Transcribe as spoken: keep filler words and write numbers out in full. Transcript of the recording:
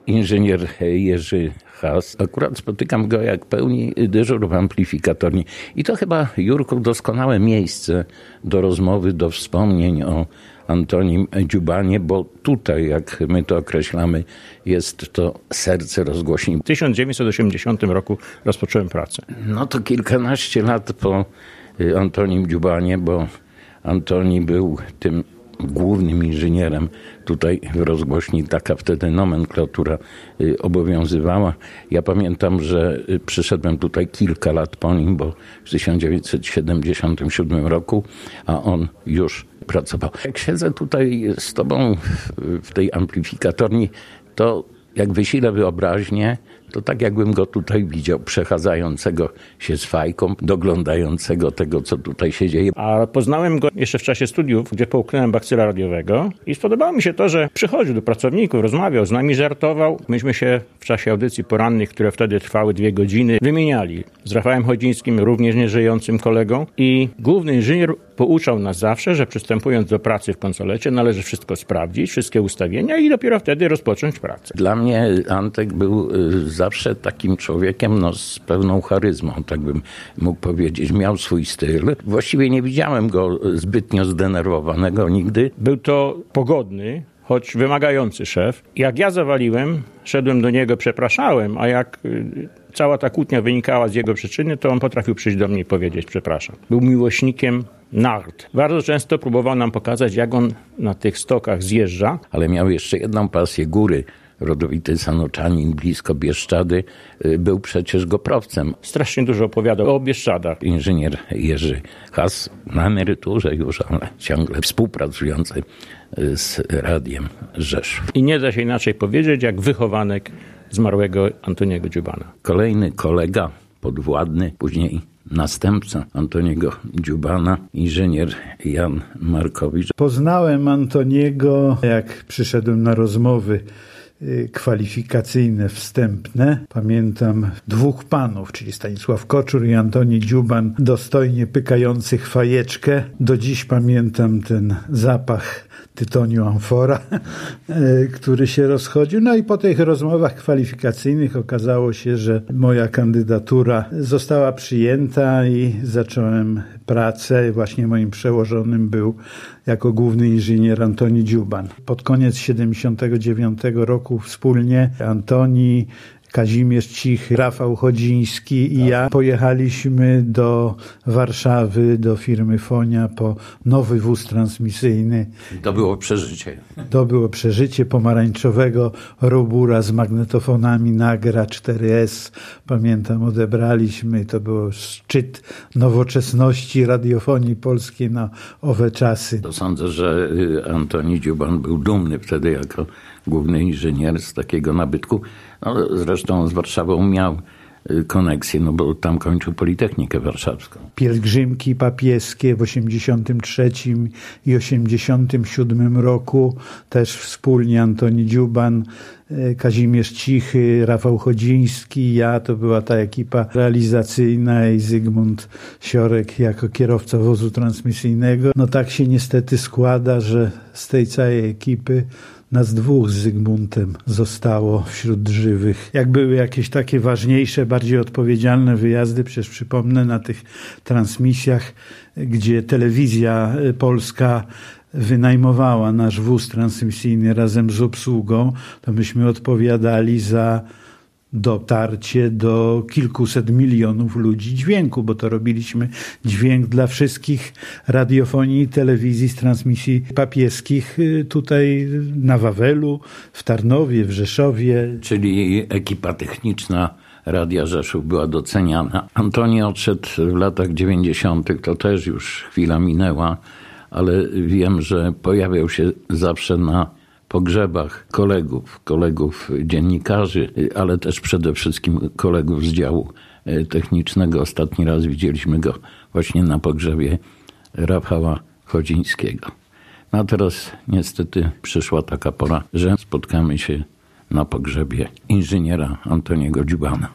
Inżynier Jerzy Has. Akurat spotykam go, jak pełni dyżur w amplifikatorni. I to chyba, Jurku, doskonałe miejsce do rozmowy, do wspomnień o Antonim Dziubanie, bo tutaj, jak my to określamy, jest to serce rozgłośni. W tysiąc dziewięćset osiemdziesiątym roku rozpocząłem pracę. No to kilkanaście lat po Antonim Dziubanie, bo Antoni był tym głównym inżynierem tutaj w rozgłośni. Taka wtedy nomenklatura obowiązywała. Ja pamiętam, że przyszedłem tutaj kilka lat po nim, bo w tysiąc dziewięćset siedemdziesiątym siódmym roku, a on już pracował. Jak siedzę tutaj z tobą w tej amplifikatorni, to jak wysilę wyobraźnię, to tak jakbym go tutaj widział, przechadzającego się z fajką, doglądającego tego, co tutaj się dzieje. A poznałem go jeszcze w czasie studiów, gdzie połknąłem bakcyla radiowego i spodobało mi się to, że przychodził do pracowników, rozmawiał z nami, żartował. Myśmy się w czasie audycji porannych, które wtedy trwały dwie godziny, wymieniali z Rafałem Chodzińskim, również nieżyjącym kolegą, i główny inżynier pouczał nas zawsze, że przystępując do pracy w konsolecie należy wszystko sprawdzić, wszystkie ustawienia i dopiero wtedy rozpocząć pracę. Dla mnie Antek był zawsze takim człowiekiem no, z pewną charyzmą, tak bym mógł powiedzieć. Miał swój styl. Właściwie nie widziałem go zbytnio zdenerwowanego nigdy. Był to pogodny, choć wymagający szef. Jak ja zawaliłem, szedłem do niego, przepraszałem, a jak cała ta kłótnia wynikała z jego przyczyny, to on potrafił przyjść do mnie i powiedzieć przepraszam. Był miłośnikiem nart. Bardzo często próbował nam pokazać, jak on na tych stokach zjeżdża. Ale miał jeszcze jedną pasję, góry. Rodowity Sanoczanin, blisko Bieszczady, był przecież goprowcem. Strasznie dużo opowiadał o Bieszczadach. Inżynier Jerzy Has, na emeryturze już, ale ciągle współpracujący z Radiem Rzeszów. I nie da się inaczej powiedzieć, jak wychowanek zmarłego Antoniego Dziubana. Kolejny kolega, podwładny, później następca Antoniego Dziubana, inżynier Jan Markowicz. Poznałem Antoniego, jak przyszedłem na rozmowy kwalifikacyjne, wstępne. Pamiętam dwóch panów, czyli Stanisław Koczur i Antoni Dziuban, dostojnie pykających fajeczkę. Do dziś pamiętam ten zapach tytoniu amfora, który się rozchodził. No i po tych rozmowach kwalifikacyjnych okazało się, że moja kandydatura została przyjęta i zacząłem pracę. Właśnie moim przełożonym był jako główny inżynier Antoni Dziuban. Pod koniec siedemdziesiątego dziewiątego roku wspólnie Antoni, Kazimierz Cichy, Rafał Chodziński i ja pojechaliśmy do Warszawy, do firmy Fonia po nowy wóz transmisyjny. To było przeżycie. To było przeżycie pomarańczowego Robura z magnetofonami Nagra cztery S. Pamiętam, odebraliśmy. To był szczyt nowoczesności radiofonii polskiej na owe czasy. To sądzę, że Antoni Dziuban był dumny wtedy jako główny inżynier z takiego nabytku. No, zresztą z Warszawą miał koneksję, no bo tam kończył Politechnikę Warszawską. Pielgrzymki papieskie w osiemdziesiątym trzecim i osiemdziesiątym siódmym roku też wspólnie Antoni Dziuban, Kazimierz Cichy, Rafał Chodziński, ja, to była ta ekipa realizacyjna i Zygmunt Siorek jako kierowca wozu transmisyjnego. No tak się niestety składa, że z tej całej ekipy nas dwóch z Zygmuntem zostało wśród żywych. Jak były jakieś takie ważniejsze, bardziej odpowiedzialne wyjazdy, przecież przypomnę na tych transmisjach, gdzie telewizja polska wynajmowała nasz wóz transmisyjny razem z obsługą, to myśmy odpowiadali za dotarcie do kilkuset milionów ludzi dźwięku, bo to robiliśmy dźwięk dla wszystkich radiofonii i telewizji z transmisji papieskich tutaj na Wawelu, w Tarnowie, w Rzeszowie. Czyli ekipa techniczna Radia Rzeszów była doceniana. Antoni odszedł w latach dziewięćdziesiątych, to też już chwila minęła, ale wiem, że pojawiał się zawsze na pogrzebach kolegów, kolegów dziennikarzy, ale też przede wszystkim kolegów z działu technicznego. Ostatni raz widzieliśmy go właśnie na pogrzebie Rafała Chodzińskiego. No a teraz niestety przyszła taka pora, że spotkamy się na pogrzebie inżyniera Antoniego Dziubana.